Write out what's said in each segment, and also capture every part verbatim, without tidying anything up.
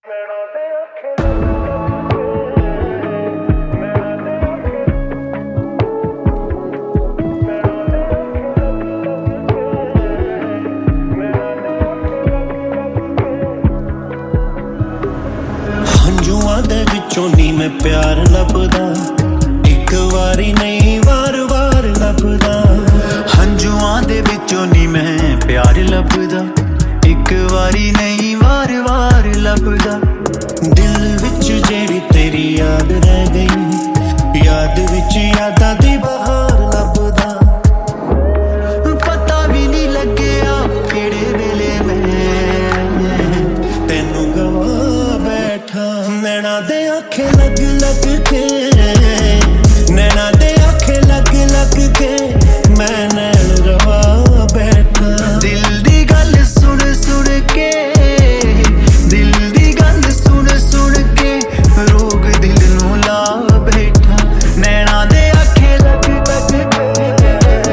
ਹੰਝੂਆਂ ਦੇ ਵਿੱਚੋਂ ਨੀ ਮੈਂ ਪਿਆਰ ਲੱਭਦਾ, ਇੱਕ ਵਾਰੀ ਨਹੀਂ ਵਾਰ ਵਾਰ ਲੱਭਦਾ। ਹੰਝੂਆਂ ਦੇ ਵਿੱਚੋਂ ਨੀ ਮੈਂ ਪਿਆਰ ਲੱਭਦਾ, ਇੱਕ ਵਾਰੀ ਨਹੀਂ ਵਾਰ ਵਾਰ ਲੱਭਦਾ। ਦਿਲ ਵਿੱਚ ਜਿਹੜੀ ਤੇਰੀ ਯਾਦ ਰਹਿ ਗਈ, ਯਾਦ ਵਿੱਚ ਯਾਦਾਂ ਦੀ ਬਹਾਰ ਲੱਭਦਾ। ਪਤਾ ਵੀ ਨਹੀਂ ਲੱਗਿਆ ਕਿਹੜੇ ਵੇਲੇ ਮੈਂ ਤੈਨੂੰ ਗਵਾ ਬੈਠਾ। ਨੈਣਾ ਦੇ ਆਖੇ ਲੱਗ ਲੱਗ ਕੇ, ਨੈਣਾ ਦੇ ਆਖੇ ਲੱਗ ਲੱਗ ਕੇ ਮੈਂ ਨੈਣ ਰਵਾ ਬੈਠਾ। ਦਿਲ ਦੀ ਗੱਲ ਸੁਣ ਸੁਣ ਕੇ, ਦਿਲ ਦੀ ਗੱਲ ਸੁਣ ਸੁਣ ਕੇ ਰੋਗ ਦਿਲ ਨੂੰ ਲਾ ਬੈਠਾ। ਨੈਣਾ ਦੇ ਆਖੇ ਲੱਗ ਲੱਗ ਕੇ,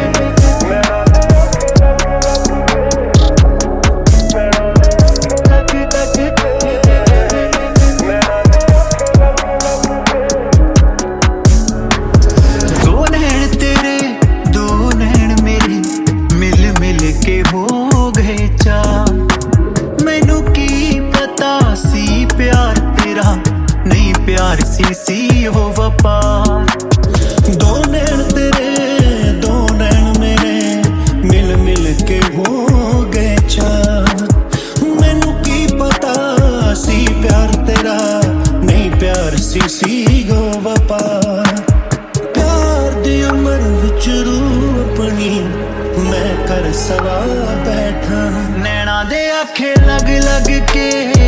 ਦੋ ਨੈਣ ਤੇਰੇ ਦੋ ਨੈਣ ਮੇਰੇ ਮਿਲ ਮਿਲ ਕੇ ਹੋ ਗਏ ਚਾਰ। ਮੈਨੂੰ ਕੀ ਪਤਾ ਸੀ ਪਿਆਰ ਤੇਰਾ ਨਹੀਂ ਪਿਆਰ ਸੀ ਸੀ ਉਹ ਵਪਾਰ। ਦੋ ਨੈਣ ਤੇਰੇ ਦੋ ਨੈਣ ਮੇਰੇ ਮਿਲ ਮਿਲ ਕੇ ਹੋ ਗਏ ਚਾਰ। ਮੈਨੂੰ ਕੀ ਪਤਾ ਸੀ ਪਿਆਰ ਤੇਰਾ ਨਹੀਂ ਪਿਆਰ ਸੀ ਸੀ ਗੋ ਵਪਾਰ। ਪਿਆਰ ਦੀ ਉਮਰ ਵਿੱਚ ਰੂਹ ਆਪਣੀ ਮੈਂ ਕਰ ਸਵਾ ਬੈਠਾ। ਨੈਣਾ ਦੇ ਆਖੇ ਲੱਗ ਲੱਗ ਕੇ